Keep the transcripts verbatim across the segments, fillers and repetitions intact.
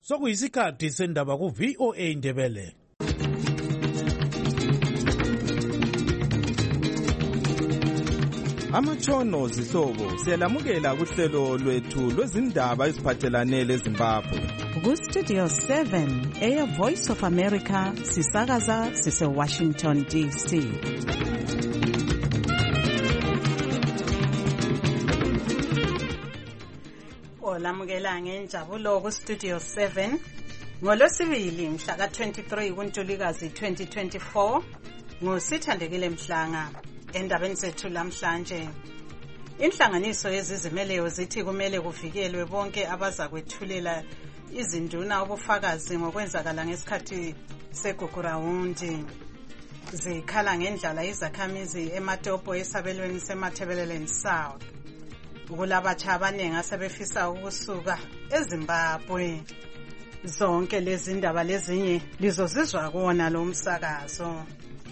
sokuyisikhathi sendaba ku-V O A Ndebele. Amatshono zihlobo siyalamukela kuhlelo lwethu lwezindaba eziphathelane leZimbabwe. Ku-Studio seven, Air Voice of America, sisakaza sise-Washington D C. Olamukela ngenjabulo ku-Studio seven, ngolwesibili mhla ka-twenty-three kuNtulikazi twenty twenty-four, ngusithandekile Mhlanga. Endabeni zethu lamhlanje, inhlanganiso yezizimeleyo zithi kumele kuvikelwe bonke abaza kwethulela izinduna ubufakazi ngokwenzakala ngesikhathi segugurawundi. Zikhala ngendlala izakhamizi eMatopo esabelweni seMatabeleland South. Kulabatsha abaningi asebefisa ukusuka eZimbabwe. Zonke lezi ndaba lezinye lizozizwa kuona lo msakazo.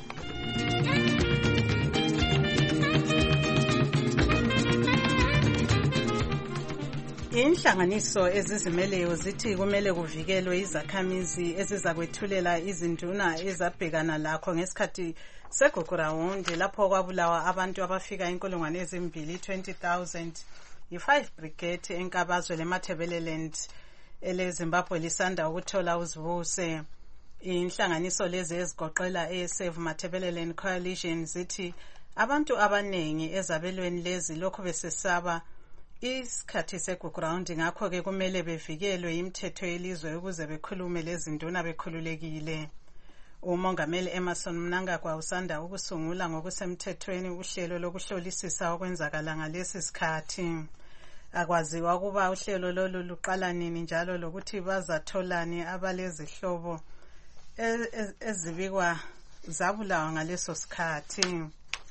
Inhlanganiso ezizimeleyo zithi kumele kuvikelwe izakhamizi ezizakwethulela izinduna ezabhekana lakho ngesikhathi segugurawundi lapho kwabulawa abantu abafika inkulungwane ezimbili twenty thousand. I-five brigade enkabazwe leMatabeleland eleZimbabwe lisanda ukuthola uzibuse. Inhlanganiso lezi ezigoqela eSave Matabeleland Coalition zithi abantu abanengi ezabelweni lezi lokho besesaba isikhathi segugurawundi, ngakho ke kumele bevikelwe imithetho yelizwe ukuze bekhulume lezinduna bekhululekile. Umongameli Emerson Mnangagwa usanda ukusungula ngokusemthethweni uhlelo lokuhlolisisa okwenzakala ngalesi sikhathi. Akwaziwa ukuba uhlelo lolu luqala nini njalo lokuthi bazatholani abalezihlobo ezibikwa zabulawa ngaleso sikhathi.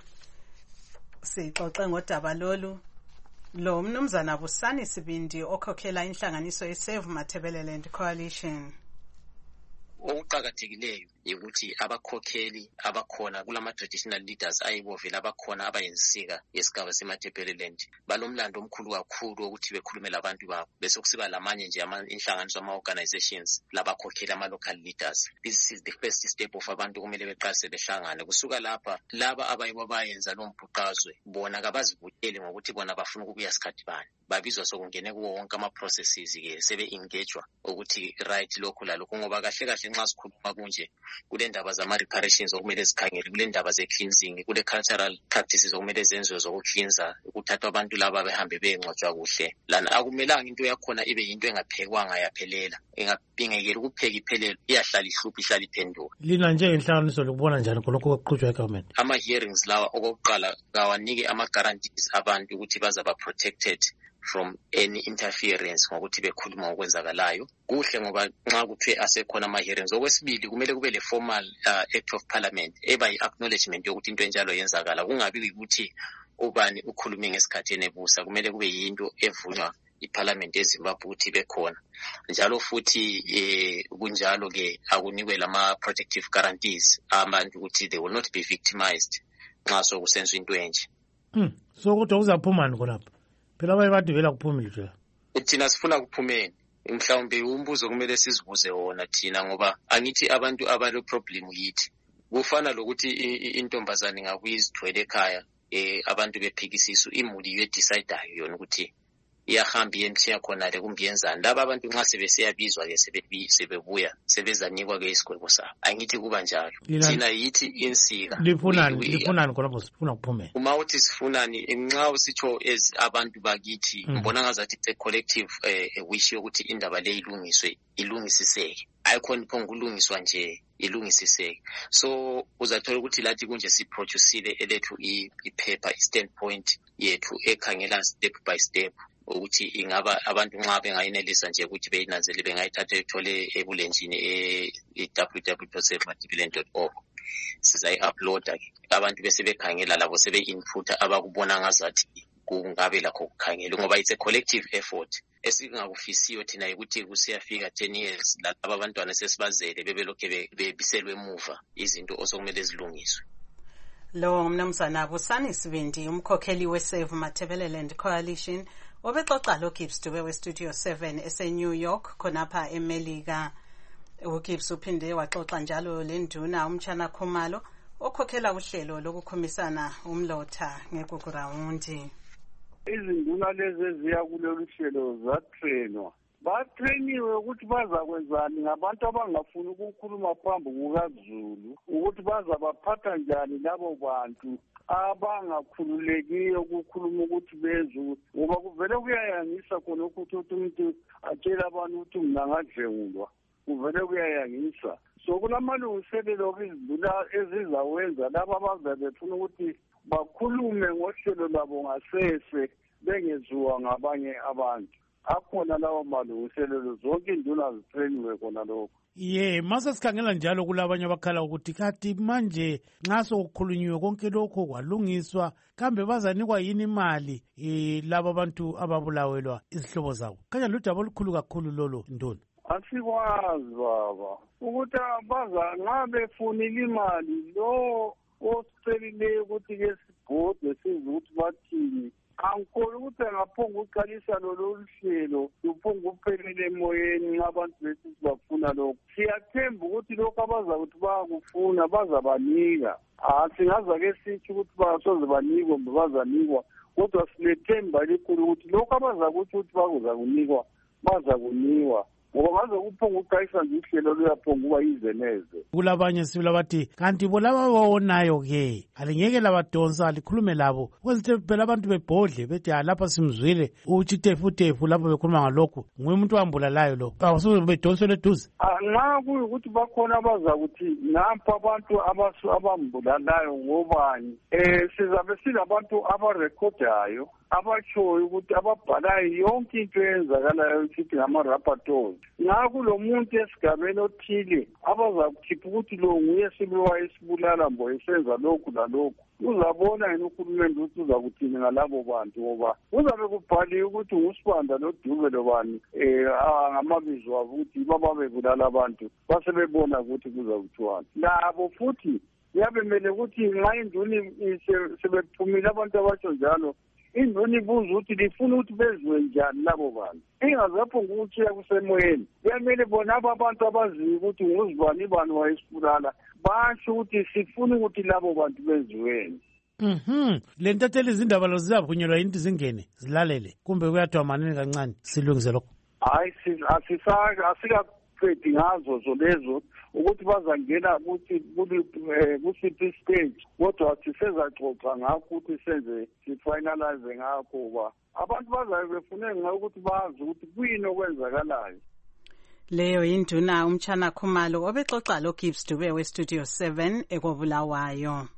Sixoxe ngodaba lolu lo mnumzana Busani Sibindi okhokhela inhlanganiso yeSave Matabeleland Coalition. Okuqhakathekileyo ukuthi abakhokheli abakhona kulama traditional leaders ayibovela abakhona abayinsika yesigaba seMatabeleland balomlando omkhulu kakhulu ukuthi bekhulume labantu babo, bese kusiba lamanye nje inhlanganiso ama organizations labakhokheli ama local leaders. This is the first step of abantu kumele beqase behlangane. Kusuka lapha laba abayibo bayenza lo mbhuqazwe bona kabazivukele ngokuthi bona bafuna ukubuya isikhathi bani, babizwa sokungene kuwo wonke ama processes ke sebe engagewa ukuthi right lokho lalokho, ngoba kahle kahle nxa sikhuluma kunje kule ndaba zama reparations okumele zikhangele, kule ndaba ze cleansing, kule cultural practices okumele zenziwe zokuklinza, ukuthatha abantu laba behambe bengcwatshwa kuhle. Lana akumelanga into yakhona ibe into engaphekwanga yaphelela, engapingekela ukupheka iphelelo, iyahlala ihlupha ihlala iphenduka. Lina njengenhlanganiso lokubona njani lokho okuqhutshwa eGovernment? Ama hearings lawa okokuqala kawanike ama guarantees abantu ukuthi bazaba protected from any interference ngokuthi bekhuluma ngokwenzakalayo. Kuhle ngoba nxa kuthiwe asekhona ama hearings. Okwesibili kumele kube le formal uh, act of parliament eba yi-acknowledgement yokuthi into enjalo yenzakala, kungabi ukuthi ubani ukhulume ngesikhathi enebusa. Kumele kube yinto evunywa iParliament eZimbabwe ukuthi bekhona njalo futhi eh kunjalo ke akunikwe lama protective guarantees abantu ukuthi they will not be victimized nxa sokusenzwa into enje. Hmm. So kodwa kuzaphumani khonapha? Phela baye bathi vela kuphumile nje. Thina sifuna kuphumeni. Mhlawumbe umbuzo kumele sizibuze wona thina, ngoba angithi abantu abalo problem yithi. Kufana lokuthi intombazane ngakuyizithwele ekhaya eh abantu bephikisiso imuli ye decideayo yona ukuthi iyahamba yemthiya khona le kumbe yenzani. Laba abantu nxa sebesiyabizwa ke sebebuya sebezanikwa ke isigwebo sabo. Angithi kuba njalo. Thina yithi insika. Lifunani lifunani khona sifuna kuphumela. Uma uthi sifunani nxa usitsho as abantu bakithi mbona ngazathi it's a collective eh wish yokuthi indaba le ilungiswe ilungisiseke. Ayikhona iphongulungiswa nje ilungisiseke. So uzathola ukuthi lathi kunje siproduceile elethu ipaper i-standpoint yethu ekhangela step by step ukuthi ingaba abantu nxa bengayinelisa nje ukuthi beyinanzele bengayithatha ethole ebulenjini e-w w w dot save matabeleland dot org. Sizayi-uploada ke abantu bese bekhangela labo sebe inputa abakubona ngazathi kungabe lakho kukhangela, ngoba it's a collective effort. Esingakufisiyo thina ukuthi kusiyafika ten years laba abantwana sesibazele bebelokhe bebiselwe emuva izinto osokumele zilungiswe. Lo mnumzana Busani Sibindi umkhokheli weSave Matabeleland Coalition Obexoxa lo Gibbs Dube we Studio seven ese New York khonapha eMelika. uGibbs uphinde waxoxa njalo lenduna umtshana Khumalo okhokhela uhlelo lokukhomisana umlotha ngeGugurawundi. Izinduna lezi eziya kulolu hlelo zatrainwa. Batrainiwe ukuthi bazakwenzani ngabantu abangafuni ukukhuluma phambi kukaZulu ukuthi bazabaphatha njani labo bantu abangakhululekiyo ukukhuluma ukuthi bezwe ngoba kuvele kuyayangisa khona ukuthi umuntu atshela abantu ukuthi mina ngadlengulwa kuvele kuyayangisa. So kunamalungiselelo izinduna ezizawenza laba abazabe befuna ukuthi bakhulume ngohlelo labo ngasese bengeziwa ngabanye abantu. Akhona lawo malungiselelo zonke induna zitrainiwe khona lokho. Ye mase sikhangela njalo kulabanye abakhala ukuthi kathi manje nxa sokukhulunyiwe konke lokho kwalungiswa kambe bazanikwa yini imali eh laba abantu ababulawelwa izihlobo zabo. Kanye ludaba olukhulu kakhulu lolo nduna. Asikwazi baba ukuthi baza nxa befunile imali lo osicelileyo ukuthi ke sibhode size ukuthi bathini. Angikholwa ukuthi angaphonga uqalisa lolu hlelo luphonga uphelele emoyeni abantu bethi bafuna lokho. Siyathemba ukuthi lokho abazakuthi bayakufuna bazabanika. Asingaza ke sithi ukuthi basoze banikwe bazanikwa kodwa silethemba elikhulu ukuthi lokho abazakuthi ukuthi bakuzakunikwa bazakunikwa. Ngoba ngaze kuphonga uqalisa nje ihlelo luyaphonga uba yize neze. Kulabanye sibila bathi kanti bolaba bawonayo ke alingeke labadonsa likhulume labo kwezithi phela abantu bebhodle bethi lapha simzwile uchitefu tefu lapho bekhuluma ngalokho ngumuntu wambulalayo lo awusuke bedonsele eduze. Nxa kuyukuthi bakhona abazakuthi nampa abantu abasu abambulalayo ngobani eh sizabe silabantu abarekhodayo abatshoyo ukuthi ababhalayo yonke into eyenzakalayo ukuthi ngama-rapporteurs. Nxa kulomuntu esigabeni othile abazakukhipha ukuthi lo nguye sibiwa esibulala mbo esenza lokhu lalokhu uzabona yena uhulumende ukuthi uzakuthini ngalabo bantu ngoba kuzabe kubhaliwe ukuthi ngusibanda noDube lobani eh ngamabizo abo ukuthi baba bebulala abantu basebebona ukuthi kuzakuthiwani. Labo futhi yabemele ukuthi nxa induni sebephumile abantu abatsho njalo induni ibuza ukuthi lifuna ukuthi bezwe njani labo bantu. Ingazapho ukuthi yakusemoyeni yamele bona abantu abaziyo ukuthi nguzibani ibani wayesibulala basho ukuthi sifuna ukuthi labo bantu bezweni. Mhm le ntatheli izindaba lo zizaphunyelwa yinto zingene zilalele kumbe kuyathwa manene kancane silungise lokho. Hayi asisaka asikaqedi ngazo zolezo ukuthi bazangena ukuthi kusiphi stage kodwa sisezaxoxa ngakho ukuthi senze sifinalize ngakho ba abantu bazabe befune ngakho ukuthi bazi ukuthi kuyini okwenzakalayo. Leyo induna umtshana Khumalo obexoxa lo Gibbs Dube we Studio seven ekobulawayo.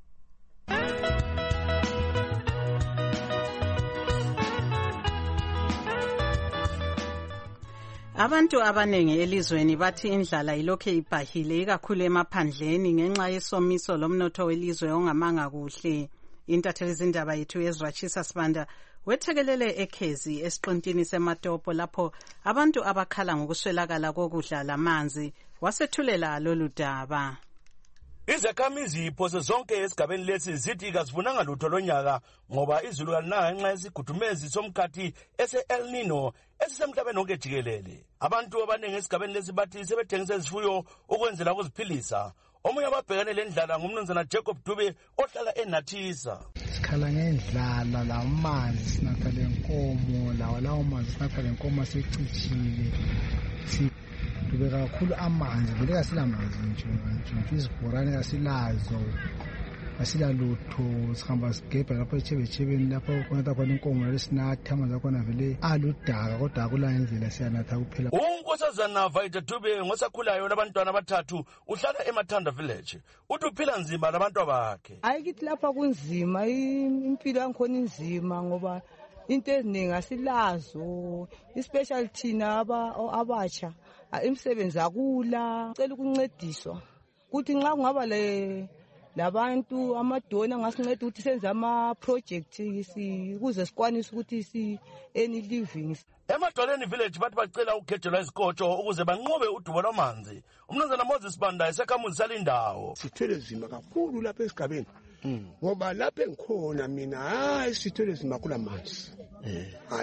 Abantu abanengi elizweni bathi indlala ilokhe ibhahile ikakhulu emaphandleni ngenxa yesomiso lomnotho welizwe ongamanga kuhle. Intatheli izindaba yethu Ezrachisa Sibanda wethekelele eKhezi esiqintini seMatopo lapho abantu abakhala ngokuswelakala kokudla lamanzi wasethulela lolu daba. Izakhamizi iphose zonke esigabeni lesi zithi kasifunanga lutho lonyaka ngoba izulu kalinanga ngenxa yesigudumezi somkhathi ese El Nino esisemhlabeni wonke jikelele. Abantu abaningi esigabeni lesi bathi sebethengisa izifuyo ukwenzela ukuziphilisa. Omunye ababhekane lendlala ngumnumzana Jacob Dube ohlala eNathisa. Sikhala ngendlala lamanzi sinatha lenkomo lawa lawo manzi sinatha lenkomo secicile. Dube kakhulu amanzi vele kasilamanzi nje nje izibhorane kasilazo asila lutho sihamba sigebha lapho echebechebeni lapho kunatha khona inkomo lesinatha amanzi akhona vele aludaka kodwa akula indlela siyanatha kuphela. Unkosazana Vaita Dube ngosakhulayo labantwana abathathu uhlala eMathanda village uthi uphila nzima labantu bakhe. Ayikithi lapha kunzima impilo yankhona inzima ngoba into eziningi asilazo especially thina aba abatsha imisebenzi akula cela ukuncediswa kuthi nxa kungaba le labantu amadona ngasinceda ukuthi senze ama project ukuze sikwanise ukuthi si any living. Emadoleni village bathi bacela ukukhethelwa izikotsho ukuze banqobe udubo lwamanzi. Umnumzana Moses Banda esekhamuzi salindawo. Sithwele zima kakhulu lapha esigabeni ngoba lapha engikhona mina hayi sithwele zima kula manzi. Eh hayi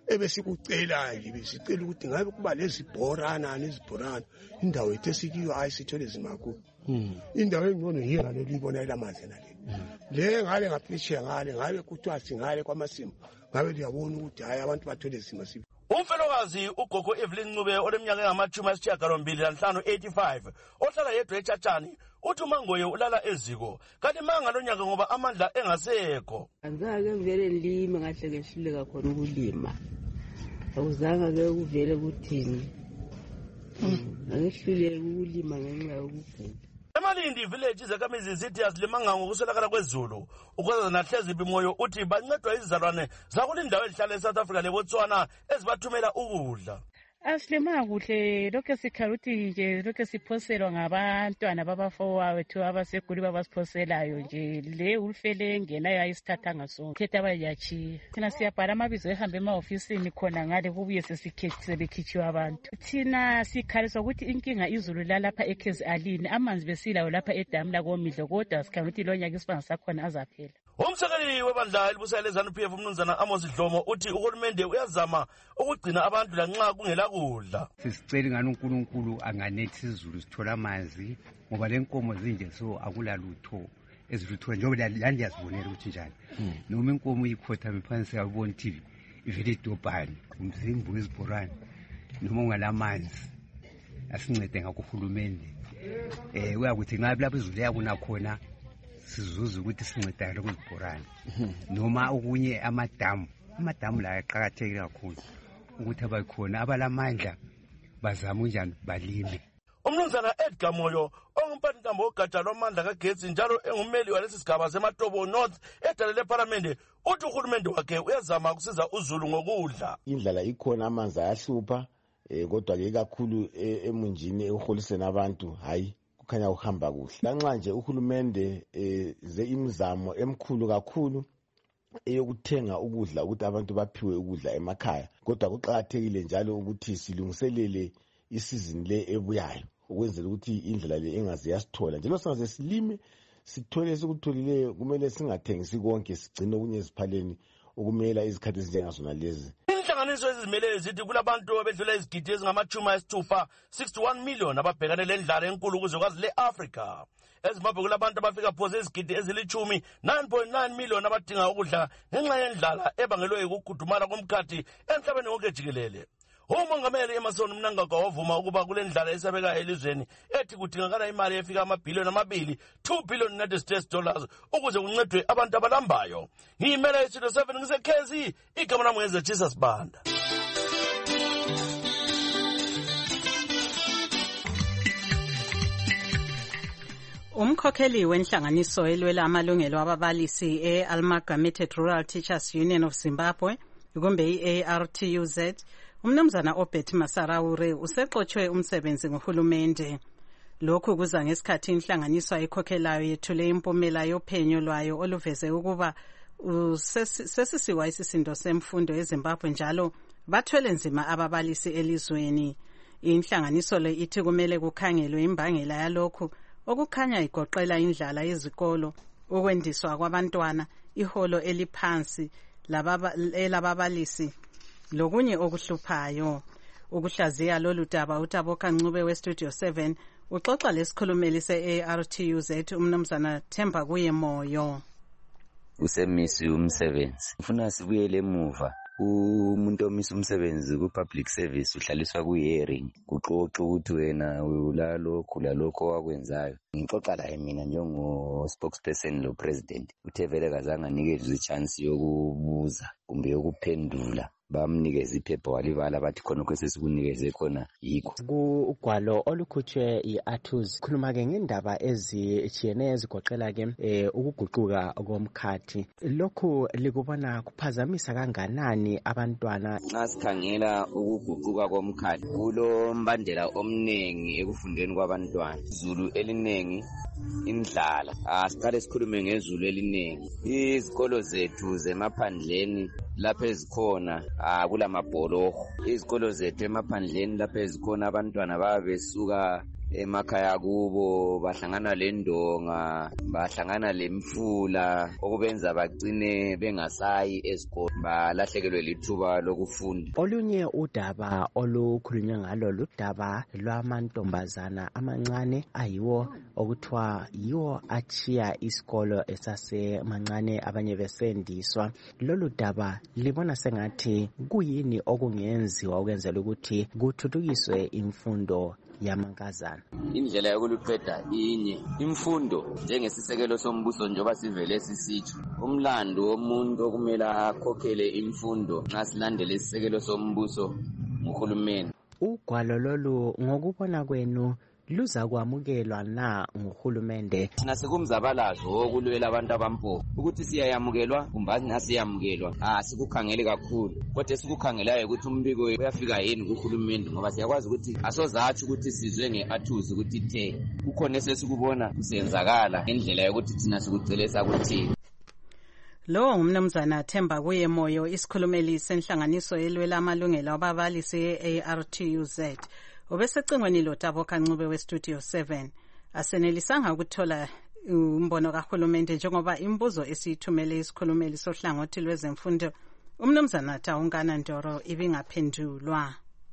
ebesikucela nje besicela ukuthi ngabe kuba lezibhorana lezibhorana indawo ethe sikiyo hayi sithole zimakho indawo engcono yira le libona ilamanzi nale le ngale ngaphetsheya ngale ngabe kuthiwa singale kwamasimo ngabe liyabona ukuthi hayi abantu bathole zima sibi. Umfelokazi ugogo Evelyn Ncube oleminyaka engamashumi ayisishiyagalombili nanhlanu eighty-five ohlala yedwa eChatshani uthi uMangoye ulala eziko kanti manga lonyaka ngoba amandla engasekho. Angake ngivele ngilime ngahle ngehluleka khona ukulima. Awuzanga ke uvele kuthini. Angehluleka ukulima ngenxa yokugula. Emalindi village izakhamizi zithi azilimanga ngokuswelakala kwezulu ukwenza nahlezi bimoyo uthi bancedwa izizalwane zakulindawo ezihlala eSouth Africa leBotswana ezibathumela ukudla. Asilima kuhle lokho sikhala ukuthi nje lokho siphoselwa ngabantwana babafowethu abaseGoli babasiphoselayo nje le ulufele engenayo ayisithatha ngasonke khetha abayachiya thina siyabhala amabizo ehambe ema-ofisini khona ngale kubuye sebekhitshiwe abantu. Thina sikhaliswa ukuthi inkinga izulu lalapha eKezi Alini amanzi besilayo lapha edamu lakomidlo kodwa sikhala ukuthi lo nyaka isibanga sakhona azaphela. Umsekeli webandla elibusa leZANU P F umnumzana Amos Dlomo uthi uhulumende uyazama ukugcina abantu lanxa kungela kudla. Sisicela ngani uNkulunkulu anganethi izulu sithola amanzi ngoba lenkomo zinje so akula lutho ezilutho njengoba la ndiyazibonela ukuthi njani. Noma inkomo ikhotha mephansi yabona T V ivele idobhani umzimbu wezibhorane noma ungalamanzi asincede ngakuhulumende. Eh uyakuthi ngabe lapho izulu yakuna khona sizuza ukuthi sincedane kwezibhorane noma okunye amadamu amadamu la aqhakatheke kakhulu ukuthi abakhona abalamandla bazama unjani balime. Umnumzana Edgar Moyo ongumphathintambo wogatsha lwamandla kagetsi njalo engumeli walesi sigaba seMatobo North edalele ePhalamende uthi uhulumende wakhe uyazama ukusiza uZulu ngokudla. Indlela ikhona amanzi ayahlupha kodwa ke kakhulu emunjini eholiseni abantu hayi kukhanya uhamba kuhle. Lanxa nje uhulumende ze imizamo emkhulu kakhulu eyokuthenga ukudla ukuthi abantu baphiwe ukudla emakhaya kodwa kuqhakathekile njalo ukuthi silungiselele isizini le ebuyayo ukwenzela ukuthi indlela le engaze yasithola njalo singaze silime sithole sikutholileyo kumele singathengisi konke sigcine okunye eziphaleni ukumela izikhathi ezinjengasona lezi. Inhlanganiso ezizimele zithi kulabantu abedlula izigidi ezingamachumi ayisithupha sixty-one million ababhekane lendlala enkulu kuzwekazi le-Afrika. eZimbabwe kulabantu abafika phoze izigidi ezilichumi nine point nine million abadinga ukudla ngenxa yendlala ebangelwe ukugudumala komkhathi emhlabeni wonke jikelele. Umongameli Emmerson Mnangagwa wavuma ukuba kule ndlala esabeka elizweni ethi kudingakala imali efika amabhiliyoni amabili two billion United States dollars ukuze kuncedwe abantu abalambayo. Ngiyimela isilo seven ngisekhezi igama lami ngeze Jesus Banda. Umkhokheli wenhlanganiso elwela amalungelo ababalisi e-Amalgamated Rural Teachers Union of Zimbabwe kumbe i-A R T U Z Umnumzana Obert Masaraure usexotshwe umsebenzi ngohulumende. Lokhu kuza ngesikhathi inhlanganiso ayikhokhelayo yethule impumela yophenyo lwayo oluveze ukuba sesisiwa isisindo semfundo eZimbabwe njalo bathwele nzima ababalisi elizweni. Inhlanganiso le ithi kumele kukhangelwe imbangela yalokhu okukhanya igoqela indlala yezikolo, ukwendiswa kwabantwana, iholo eliphansi lababalisi lokunye okuhluphayo. Ukuhlaziya lolu daba uTaboka Ncube weStudio seven uxoxa lesikhulumeli se-A R T U Z umnumzana Themba kuye Moyo. Usemisi umsebenzi ufuna sibuyele emuva umuntu omisa umsebenzi ku-public service uhlaliswa ku-hearing kuxoxa ukuthi wena ulalokhu lalokho wakwenzayo. Ngixoxa laye mina njengo-spokesperson lo president uthe vele kazange anikezwe ichance yokubuza kumbe yokuphendula bamnikeza iphepha walibala bathi khona kwesesikunikeze khona yikho. Kugwalo olukhutshwe i-Athuz khuluma-ke ngendaba ezitshiyeneyo ezigoqela-ke eh, ukuguquka komkhathi. Lokhu likubona kuphazamisa kanganani abantwana? Nxa sikhangela ukuguquka komkhathi kulo mbandela omningi ekufundeni kwabantwana. Izulu eliningi, indlala. Asiqale sikhulume ngezulu eliningi. Izikolo zethu zemaphandleni lapho ezikhona akula mabholoho. Izikolo zethu emaphandleni lapho ezikhona abantwana babesuka emakhaya kubo bahlangana lendonga, bahlangana lemfula okubenza bagcine bengasayi ezikolo. balahlekelwe lithuba lokufunda. Olunye udaba olukhulunywa ngalo ludaba lwamantombazana amancane ayiwo okuthiwa yiwo achiya isikolo esasemancane abanye besendiswa. Lolu daba libona sengathi kuyini okungenziwa ukwenzela ukuthi kuthuthukiswe imfundo yamankazana. Indlela yokuluqeda inye imfundo njengesisekelo sombuso njengoba sivele sisitsho. Umlando womuntu okumele akhokhele imfundo nxa silandele isisekelo sombuso nguhulumeni. Ugwalo lolu ngokubona kwenu luza kwamukelwa na nguhulumende? Thina sikumzabalazo wokulwela abantu abampofu ukuthi siyayamukelwa kumbe asinasiyamukelwa. Ah sikukhangele kakhulu kodwa sikukhangelayo ukuthi umbiko uyafika yini kuhulumende ngoba siyakwazi ukuthi asozathi ukuthi sizwe ngeathuzi ukuthi the kukhona esesikubona kusenzakala ngendlela yokuthi thina sikucelesa ukuthi. Lo ngumnumzana Themba kuye Moyo, isikhulumeli senhlanganiso elwela amalungelo ababalisi e-A R T U Z. Ubesecingweni loTabo Kancube we-Studio seven. Asenelisanga ukuthola umbono kahulumende njengoba imbuzo esiyithumele isikhulumeli sohlangothi lwezemfundo umnumzana Taungana Ndoro ibingaphendulwa.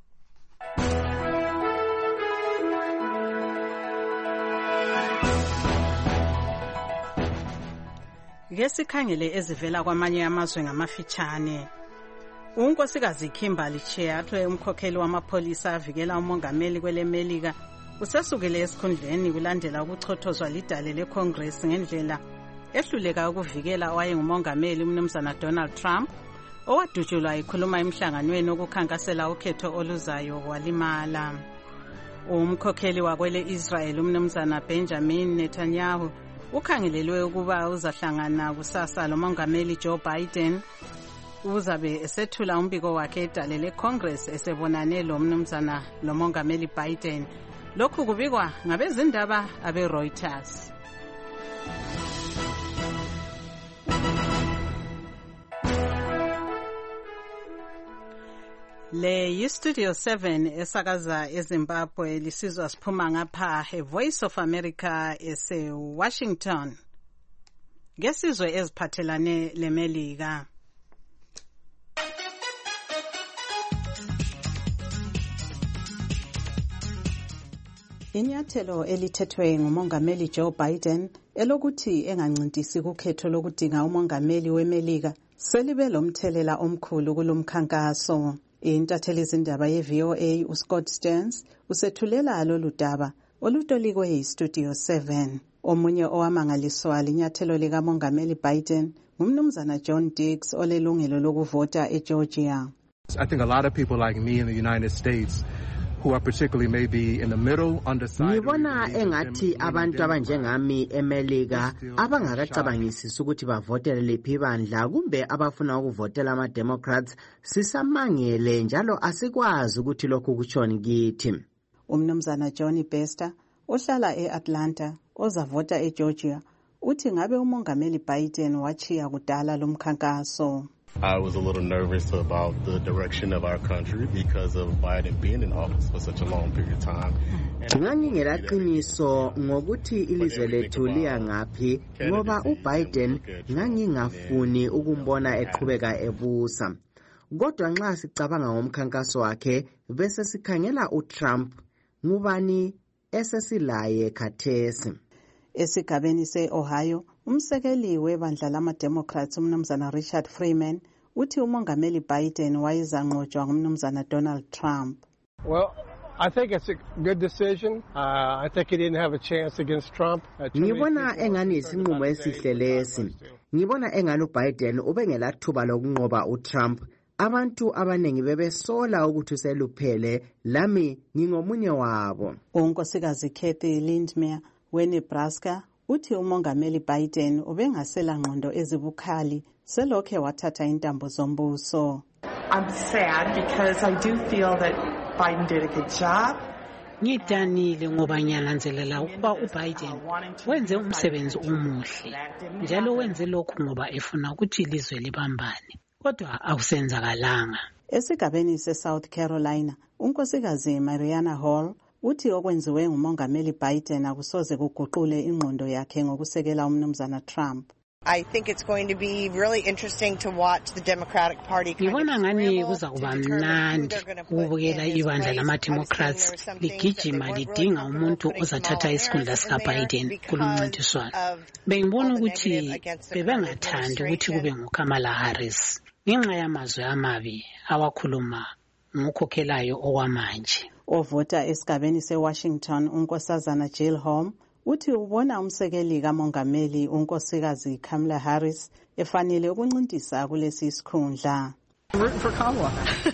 Ngesikhangele ezivela kwamanye amazwe ngamafitshane. Unkosikazi Kimberly Chiatwe, umkhokheli wamapholisa avikela umongameli kwele Melika, usesukile esikhundleni kulandela ukuchothozwa lidale leCongress ngendlela ehluleka ukuvikela owayengumongameli umnumzana Donald Trump, owadutshulwa ekhuluma emhlanganweni okukhankasela ukhetho oluzayo walimala. Umkhokheli wakwele Israel umnumzana Benjamin Netanyahu ukhangelelwe ukuba uzahlangana kusasa lomongameli Joe Biden. Uzabe esethula umbiko wakhe edale leCongress esebonane lo mnumzana lomongameli Biden. Lokhu kubikwa ngabezindaba abe Reuters. Le yi-Studio seven esakaza eZimbabwe lisizwa siphuma ngapha eVoice of America ese-Washington. Ngesizwe eziphathelane leMelika. Inyathelo elithethwe ngumongameli Joe Biden elokuthi engancintisi kukhetho lokudinga umongameli weMelika selibe lomthelela omkhulu kulomkhankaso. Intatheli izindaba ye-V O A uScott Stearns usethulela lolu daba olutolikwe yi-Studio seven. Omunye owamangaliswa linyathelo likamongameli Biden ngumnumzana John Diggs olelungelo lokuvota eGeorgia. I think a lot of people like me in the United States who are particularly maybe in the middle, undecided. Ngibona engathi abantu abanjengami eMelika abangakacabangisisi ukuthi bavotele liphi bandla kumbe abafuna ukuvotela ama Democrats sisamangele njalo asikwazi ukuthi lokhu kuchoni kithi. Umnumzana Johnny Bester ohlala eAtlanta ozavota eGeorgia uthi ngabe umongameli Biden wachiya kudala lomkhankaso. I was a little nervous about the direction of our country because of Biden being in office for such a long period of time. Ngangingela qiniso ngokuthi ilizwe lethu liya ngaphi ngoba uBiden ngangingafuni ukumbona eqhubeka ebusa. Kodwa nxa sicabanga ngomkhankaso wakhe bese sikhangela uTrump ngubani esesilaye khathesi. Esigabeni se-Ohio, umsekeli webandla lama-Democrats umnumzana Richard Freeman uthi umongameli Biden wayezanqotshwa ngumnumzana Donald Trump. Well, I think it's a good decision. Uh, I think he didn't have a chance against Trump. Ngibona engani isinqumo esihle lesi. Ngibona engani uBiden ubengela thuba lokunqoba uTrump. Abantu abanengi bebesola ukuthi useluphele, lami ngingomunye wabo. Unkosikazi Kathy Lindmer weNebraska uthi umongameli Biden ubengasela ngqondo ezibukhali selokhe wathatha intambo zombuso. I'm sad because I do feel that Biden did a good job. Ngidanile ngoba ngiyalanzelela ukuba uBiden wenze umsebenzi omuhle njalo wenze lokhu ngoba efuna ukuthi ilizwe libambane kodwa akusenzakalanga. Esigabeni seSouth Carolina unkosikazi Mariana Hall uthi okwenziwe ngumongameli Biden akusoze kuguqule ingqondo yakhe ngokusekela umnumzana Trump. I think it's going to be really interesting to watch the Democratic Party kind ngibona of ngani kuza kuba mnandi ukubukela ibandla lama-democrats ligijima lidinga umuntu ozathatha isikhundla sika-biden kulumncintiswano. Bengibona ukuthi bebengathandi ukuthi kube ngukamala harris ngenxa yamazwi amabi awakhuluma ngokhokhelayo okwamanje. Ovota esigabeni se-Washington unkosazana Jill Holm uthi ubona umsekeli kamongameli unkosikazi Kamala Harris efanele ukuncintisa kulesi sikhundla. Rooting for Kamala.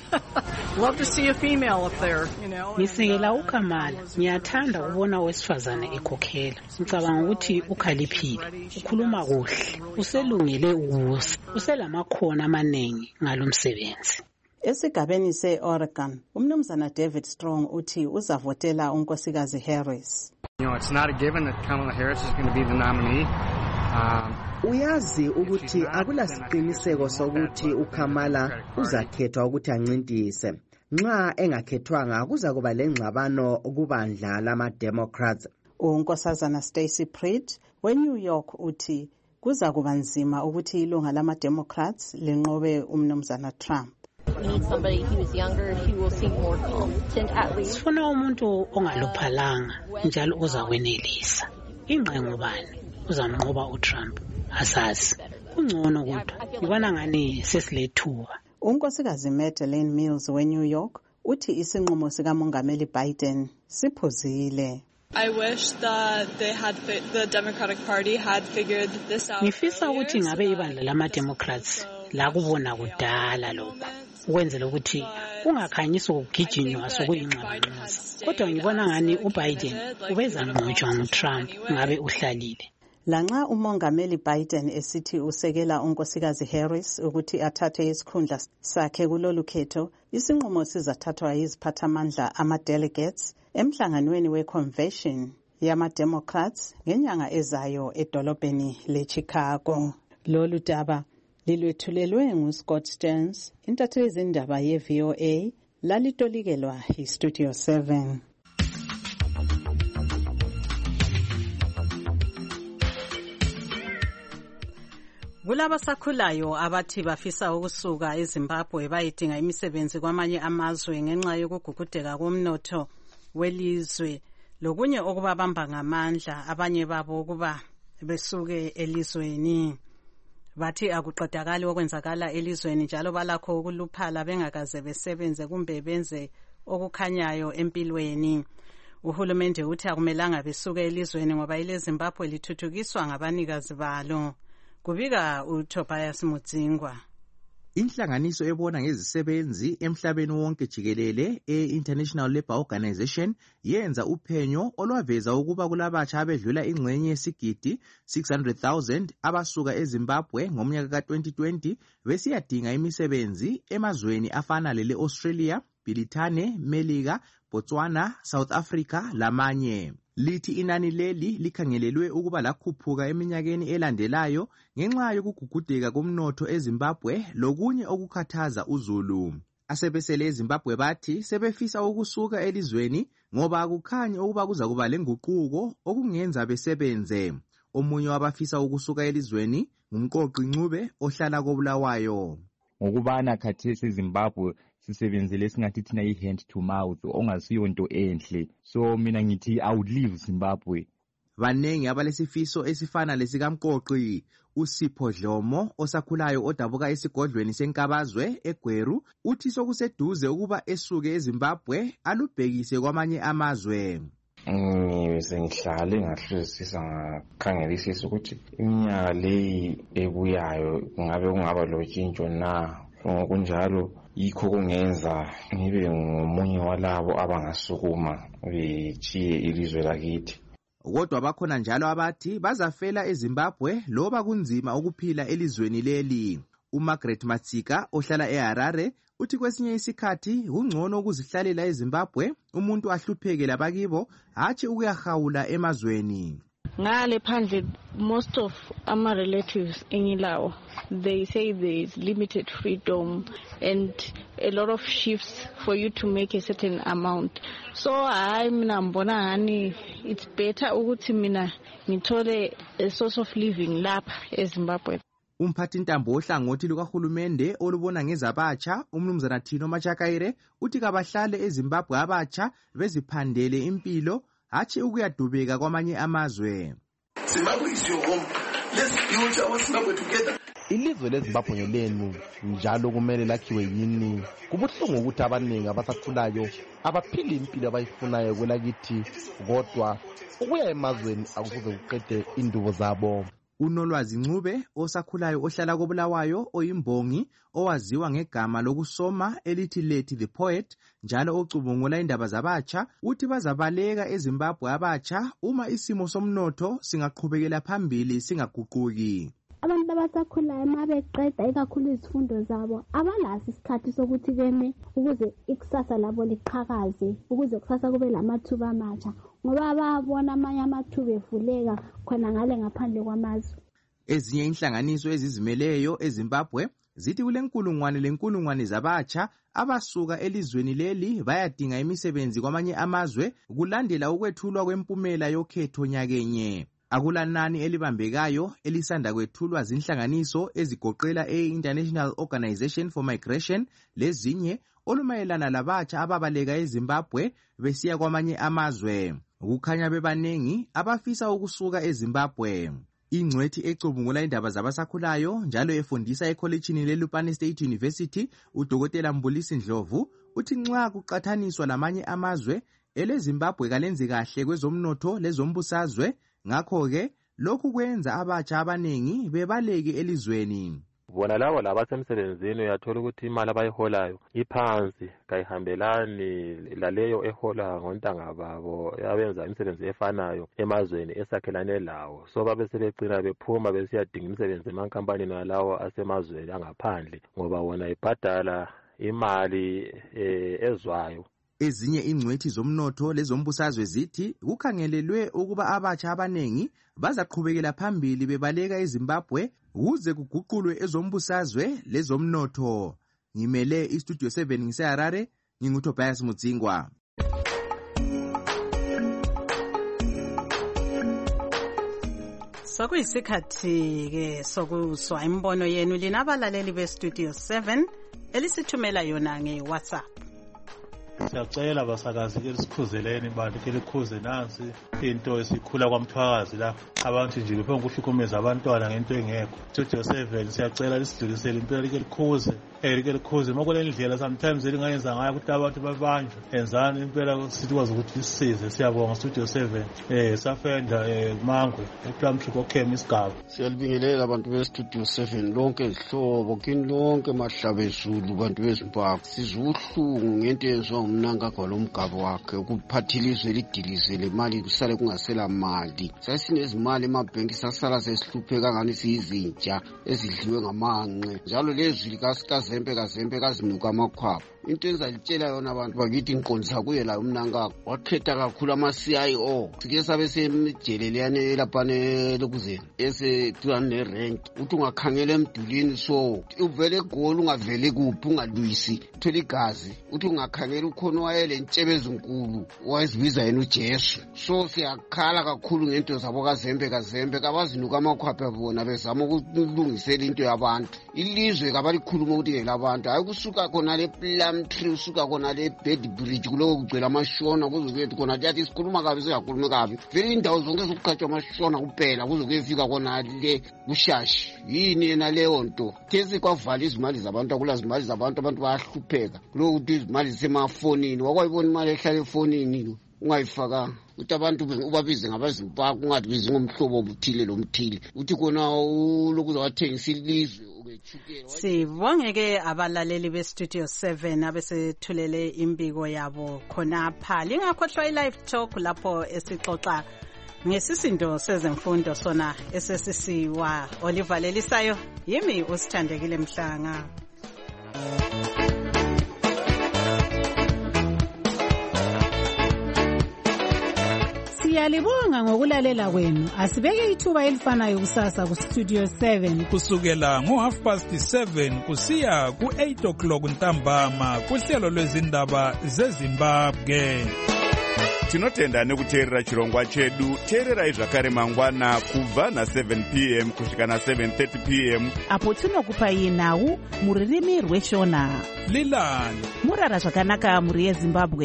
Love to see a female up there, you know. Ngisekela uKamala, ngiyathanda ukubona owesifazane ekhokhela. Ngicabanga ukuthi ukhaliphile, ukhuluma kuhle, uselungele ukusa, uselamakhono amaningi ngalomsebenzi. Esigabeni se-Oregon, umnumzana David Strong uthi uzavotela unkosikazi Harris. You know, it's not a given that Kamala Harris is going to be the nominee. Um, Uyazi ukuthi akulasiqiniseko sokuthi uKamala uzakhethwa ukuthi ancintise. Nxa engakhethwanga kuza kuba lengxabano kubandla lama-Democrats. Unkosazana Stacey Pritt we-New York uthi kuza kuba nzima ukuthi ilunga lama-Democrats linqobe umnumzana Trump. We need somebody who is younger, who will seem more competent at least. Sifuna umuntu ongaluphalanga njalo uzakwenelisa. Ingqe ngubani uzamnqoba uTrump asazi. Kungcono kodwa ngibona ngani sesilethuba. Unkosikazi Madeleine Mills we-New York uthi isinqumo sikamongameli Biden siphuzile. I wish that they had the Democratic Party had figured this out. Ngifisa ukuthi ngabe ibandla lama-Democrats la kubona kudala lokho. Ukwenzela ukuthi ungakhanyisa ukugijinywa sokuyingxabano. Kodwa ngibona ngani uBiden ubeza ngqotshwa nguTrump ngabe uhlalile. Lanxa umongameli Biden esithi usekela unkosikazi Harris ukuthi athathe isikhundla sakhe kulolu khetho, isinqumo sizathathwa yiziphathamandla ama-delegates emhlanganweni we-convention yama-Democrats ngenyanga ezayo edolobheni le-Chicago. Lolu daba lilwethulelwe nguScott Stearns, intatheli zindaba ye-V O A, lalitolikelwa yiStudio seven. Kulaba sakhulayo abathi bafisa ukusuka eZimbabwe bayidinga imisebenzi kwamanye amazwe ngenxa yokugugudeka komnotho welizwe lokunye okubabamba ngamandla abanye babo ukuba besuke elizweni. Bathi akuqedakali okwenzakala elizweni njalo balakho ukuluphala bengakaze besebenze kumbe benze okukhanyayo empilweni. Uhulumende uthi akumelanga besuke elizweni ngoba ile Zimbabwe lithuthukiswa ngabanikazi balo. Kubika uTobias Mudzingwa. Inhlanganiso ebona ngezisebenzi emhlabeni wonke jikelele e-International Labour Organization yenza uphenyo olwaveza ukuba kulabatsha abedlula ingxenye yesigidi six hundred thousand abasuka eZimbabwe ngomnyaka ka twenty twenty besiyadinga imisebenzi emazweni afana lele Australia, Britane, Melika, Botswana, South Africa lamanye. Lithi inani leli likhangelelwe ukuba lakhuphuka eminyakeni elandelayo ngenxa yokugugudeka komnotho eZimbabwe lokunye okukhathaza uZulu. Asebesele eZimbabwe bathi sebefisa ukusuka elizweni ngoba akukhanyi ukuba kuza kuba lenguquko okungenza besebenze. Omunye wabafisa ukusuka elizweni ngumqoqi Ncube ohlala koBulawayo. Ngokubana khathesi eZimbabwe sisebenzele singathi thina i-hand to mouth ongasiyo into enhle, so mina ngithi I would leave Zimbabwe. Banengi abalesifiso esifana lesikamqoqi uSipho Dlomo osakhulayo odabuka esigodlweni senkabazwe eGweru uthi sokuseduze ukuba esuke eZimbabwe alubhekise kwamanye amazwe. Ngisengihlale ngahlolisisa ngakhangelisisa ukuthi iminyaka leyi ebuyayo ngabe kungaba lotshintsho na. Ngokunjalo yikho kungenza ngibe ngomunye walabo abangasukuma bechiye ilizwe lakithi. Kodwa bakhona njalo abathi bazafela eZimbabwe loba kunzima ukuphila elizweni leli. uMargaret Matsika ohlala eHarare uthi kwesinye isikhathi ungcono ukuzihlalela eZimbabwe umuntu ahlupheke labakibo hathi ukuyahawula emazweni. ngale phandle most of ama relatives engilawo they say there is limited freedom and a lot of shifts for you to make a certain amount. So I mina mbona hani it's better ukuthi mina ngithole a source of living lapha eZimbabwe. Umphathi ntambo ohlangothi lukahulumende olubona ngezabatsha umnumzana Thino Machakaire uthi kabahlale eZimbabwe abatsha beziphandele impilo hathi ukuyadubeka kwamanye amazwe. Zimbabwe is your home. Let's build our Zimbabwe together. Ilizwe leZimbabwe ngelenu njalo kumele lakhiwe yini. Kubuhlungu ukuthi abaningi abasakhulayo abaphili impilo abayifunayo kwelakithi kodwa ukuya emazweni akufuze kuqede indubo zabo. Unolwazi Ncube osakhulayo ohlala koBulawayo oyimbongi owaziwa ngegama lokusoma elithi Lethi the Poet njalo ocubungula indaba zabatsha uthi bazabaleka eZimbabwe abatsha uma isimo somnotho singaqhubekela phambili singaguquki. Abantu abasakhulayo mabeqeda ikakhulu izifundo zabo abalazi isikhathi sokuthi beme ukuze ikusasa labo liqhakaze ukuze kusasa kube lamathuba amatsha ngoba babona amanye amathuba evuleka khona ngale ngaphandle kwamazwe. Ezinye inhlanganiso ezizimeleyo eZimbabwe zithi kulenkulungwane lenkulungwane zabatsha abasuka elizweni leli bayadinga imisebenzi kwamanye amazwe kulandela ukwethulwa kwempumela yokhetho nyakenye. Akulanani elibambekayo elisanda kwethulwa zinhlanganiso ezigoqela e-International Organization for Migration lezinye olumayelana labatsha ababaleka eZimbabwe besiya kwamanye amazwe. Kukhanya bebanengi abafisa ukusuka eZimbabwe. Ingcwethi ecubungula indaba zabasakhulayo njalo efundisa ekholejini leLupane State University uDokotela Mbulisi Ndlovu uthi nxa kuqathaniswa lamanye amazwe eleZimbabwe kalenzi kahle kwezomnotho lezombusazwe ngakho ke lokhu kwenza abatsha abanengi bebaleke elizweni. Bona labo labasemsebenzini uyathola ukuthi imali abayiholayo iphansi kayihambelani laleyo ehola ngontanga babo yabenza imisebenzi efanayo emazweni esakhelane lawo. So babe sebegcina bephuma besiyadinga imisebenzi emankampanini alawo asemazweni angaphandle ngoba wona ibhadala imali ezwayo. Ezinye ingcwethi zomnotho lezombusazwe zithi kukhangelelwe ukuba abatsha abanengi bazaqhubekela phambili bebaleka eZimbabwe ukuze kuguqulwe ezombusazwe lezomnotho. Ngimele iStudio seven ngiseHarare, nginguTobias Mudzingwa. Sokuyisikhathi ke sokuzwa imbono yenu linabalaleli beStudio seven elisithumela yona ngeWhatsApp. Siyacela basakazi ke sikhuzeleni bantu ke likhuze nansi into esikhula kwamthwakazi la abantu nje befuna ukuhlukumeza abantwana ngento engekho. Studio seven siyacela lisidlulisele impela ke likhuze erike likhuze makule ndlela sometimes elingayenza ngayo ukuthi abantu babanjwe enzani impela sikwazi ukuthi sisize. Siyabonga Studio seven eh safenda eh Mangwe uTamshiko okhema isigaba. Siyalibingelela abantu beStudio seven lonke ihlobo kini lonke mahlabe ezulu bantu beZimbabwe sizuhlungu ngento ezwa umnanga kwalomgaba wakhe ukuphathilizwe lidilize le mali kusale kungasela mali. Sasinezimali emabhenki sasala sesihlupheka ngani siyizintsha ezidliwe ngamanqe njalo lezwi likasikazembe kazembe kazinuka amakhwapha. Into enzalitshela yona abantu bakithi inqondisa kuye la umnanga wakhetha kakhulu ama-C I O sike sabe semjeleleyane elapane lokuzeni ese tuane rank uthi ungakhangela emdulini so uvele egoli ungavele kuphi ungalwisi thola igazi uthi ungakhangela ukhona wayele ntshebe ezinkulu wayezibiza yena uJesu. So siyakhala kakhulu ngento zabo kazembe kazembe kabazinuka amakhwapha bona bezama ukulungisela into yabantu. Ilizwe kabalikhuluma ukuthi ngelabantu hayi kusuka khona le Tree usuka kona le bed bridge kulo kugcwela amashona kuzokuyethi kona yathi sikhuluma kabi singakhulumi kabi vele indawo zonke zokuqhatshwa amashona kuphela kuzokuyefika kona le kushashi yini yena leyo nto thesi kwavala izimali zabantu akula izimali zabantu abantu bayahlupheka kulo ukuthi izimali zisemafonini wakwayibona imali ehlala efonini ungayifakanga uthi abantu ubabize ngabazimpaka ungabizi ngomhlobo obuthile lomthile uthi kona lokuza wathengisa ilizwe. Sibongeke abalaleli beStudio seven abesethulele imbiko yabo khonapha. Lingakhohlwa iLive Talk lapho esixoxa ngesisindo sezemfundo sona esesisiwa olivalelisayo yimi usithandekile Mhlanga. Siyalibonga ngokulalela kwenu. Asibeke ithuba elifanayo kusasa ku Studio seven. Kusukela ngo half past seven kusiya ku eight o'clock ntambama kuhlelo lwezindaba zeZimbabwe. Tinotenda nekuteerera chirongwa chedu. Teererai zvakare mangwana kubva na seven p m kusvika na seven thirty p m apo tinokupai nhau mururimi rweshona. Lilani murara zvakanaka muri yeZimbabwe.